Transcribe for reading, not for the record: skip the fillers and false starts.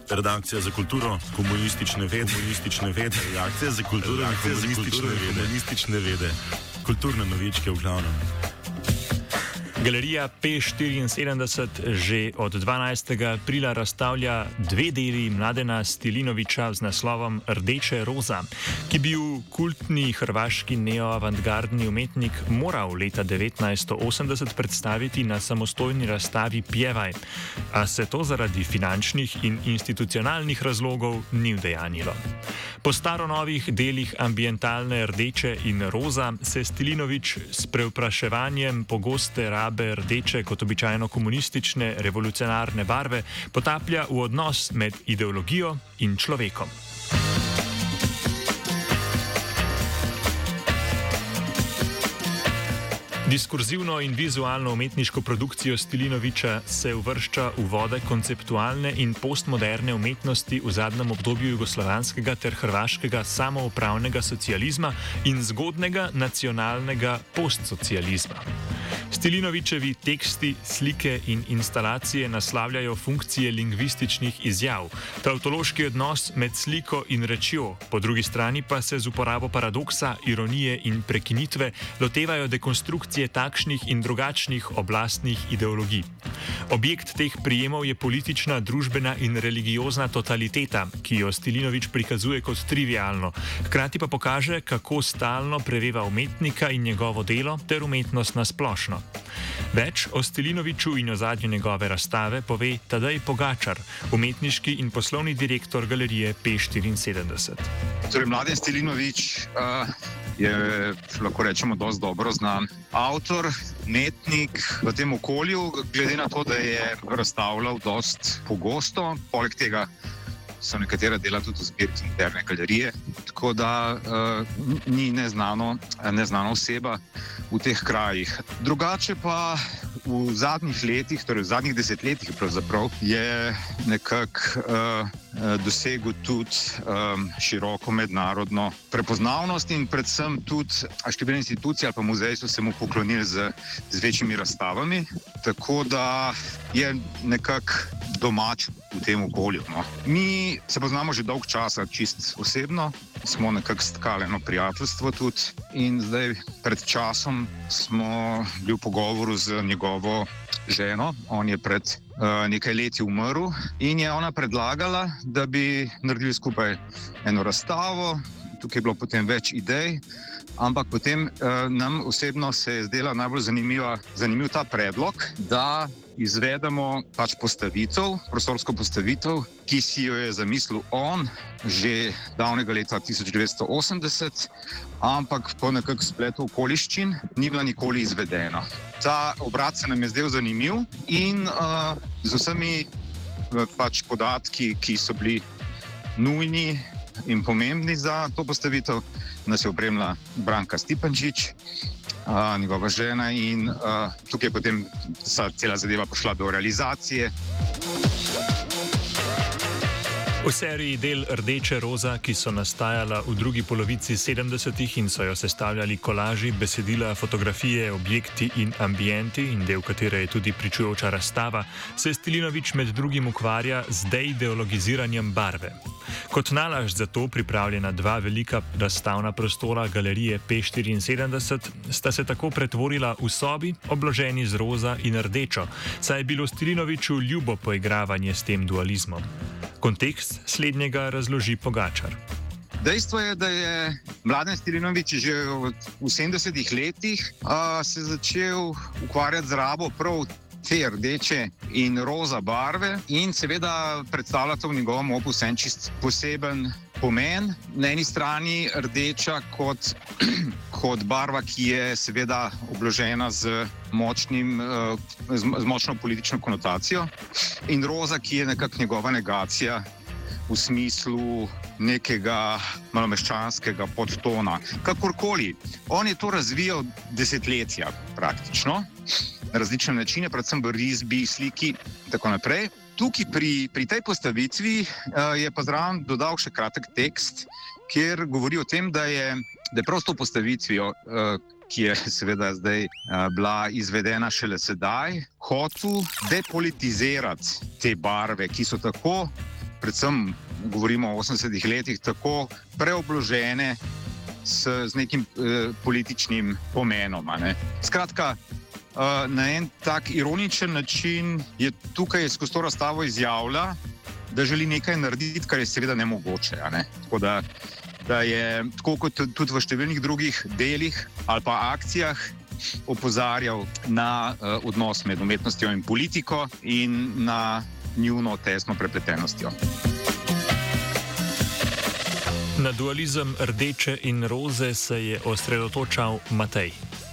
Redakcija za kulturo, komunistične vede, redakcija za kulturo, komunistične vede, kulturne novičke v glavnem. Galerija P74 že od 12. aprila razstavlja dve deli Mladena Stilinovića z naslovom Rdeče roza, ki bi bil kultni hrvaški neoavantgardni umetnik moral leta 1980 predstaviti na samostojni razstavi Pjevaj, a se to zaradi finančnih in institucionalnih razlogov ni udejanjilo. Po staronovih delih ambientalne rdeče in roza se Stilinović s prevpraševanjem pogoste rabe rdeče kot običajno komunistične revolucionarne barve potaplja v odnos med ideologijo in človekom. Diskurzivno in vizualno umetniško produkcijo Stilinovića se uvršča v vode konceptualne in postmoderne umetnosti v zadnjem obdobju jugoslovanskega ter hrvaškega samoupravnega socializma in zgodnega nacionalnega postsocializma. Stilinovićevi teksti, slike in instalacije naslavljajo funkcije lingvističnih izjav, tautološki odnos med sliko in rečjo, po drugi strani pa se z uporabo paradoksa, ironije in prekinitve lotevajo dekonstrukcije takšnih in drugačnih oblastnih ideologij. Objekt teh prijemov je politična, družbena in religiozna totaliteta, ki jo Stilinović prikazuje kot trivialno, hkrati pa pokaže, kako stalno preveva umetnika in njegovo delo ter umetnost na splošno. Več o Stilinoviću in ozadju njegove razstave pove Tadej Pogačar, umetniški in poslovni direktor galerije P74. Torej, Mladen Stilinović je, lahko rečemo, dosti dobro znan avtor, umetnik v tem okolju, glede na to, da je razstavljal dosti pogosto. Poleg tega so nekatera dela tudi v zbirki Interne galerije, tako da ni neznana oseba v teh krajih. Drugače pa v zadnjih letih, torej v zadnjih desetletjih pravzaprav, je nekako dosegel tudi široko mednarodno prepoznavnost in predvsem tudi številne institucije ali pa muzeji so se mu poklonili z večjimi razstavami, tako da je nekako domač v tem okolju. No. Mi se poznamo že dolg časa, čist osebno, smo nekako stkali eno prijateljstvo tudi in zdaj pred časom smo bili v pogovoru z njegovo ženo, on je pred nekaj leti umrl in je ona predlagala, da bi naredili skupaj eno razstavo. Tukaj je bilo potem več idej, ampak potem nam osebno se je zdela najbolj zanimiv ta predlog, da izvedemo pač prostorsko postavitev, ki si jo je zamislil on že davnega leta 1980, ampak po nekak spletu okoliščin ni bila nikoli izvedena. Ta obrat se nam je zdel zanimiv in z vsemi pač podatki, ki so bili nujni in pomembni za to postavitev, nas je opremila Branka Stipančič, njegova žena, in tukaj je potem cela zadeva prišla do realizacije. V seriji del Rdeče roza, ki so nastajala v drugi polovici 70-ih in so jo sestavljali kolaži, besedila, fotografije, objekti in ambienti, in del katere je tudi pričujoča razstava, se Stilinović med drugim ukvarja z deideologiziranjem barve. Kot nalašč za to pripravljena dva velika razstavna prostora galerije P74 sta se tako pretvorila v sobi, obloženi z roza in rdečo, saj je bilo Stilinoviću ljubo poigravanje s tem dualizmom. Kontekst slednjega razloži Pogačar. Dejstvo je, da je Mladen Stilinović že v 70-ih letih se začel ukvarjati z rabo prav te rdeče in roza barve in seveda predstavljata v njegovem opusu en čist poseben pomen. Na eni strani rdeča kot barva, ki je seveda obložena z močno politično konotacijo, in roza, ki je nekako njegova negacija v smislu nekega malomeščanskega podtona. Kakorkoli, on je to razvijal desetletja praktično, na različne načine, predvsem v risbi, sliki in tako naprej. Tukaj pri tej postavitvi je pa zraven dodal še kratek tekst, kjer govori o tem, da je prav s to postavitvijo, ki je seveda zdaj bila izvedena šele sedaj, hotel depolitizirati te barve, ki so tako predvsem govorimo o 80-ih letih, tako preobložene z nekim političnim pomenom. Skratka, na en tak ironičen način je tukaj skozi to razstavo izjavila, da želi nekaj narediti, kar je seveda nemogoče. Tako da je, tako kot tudi v številnih drugih delih ali pa akcijah, opozarjal na odnos med umetnostjo in politiko in na njuno tesno prepletenostjo. Na dualizem rdeče in roze se je osredotočal Matej.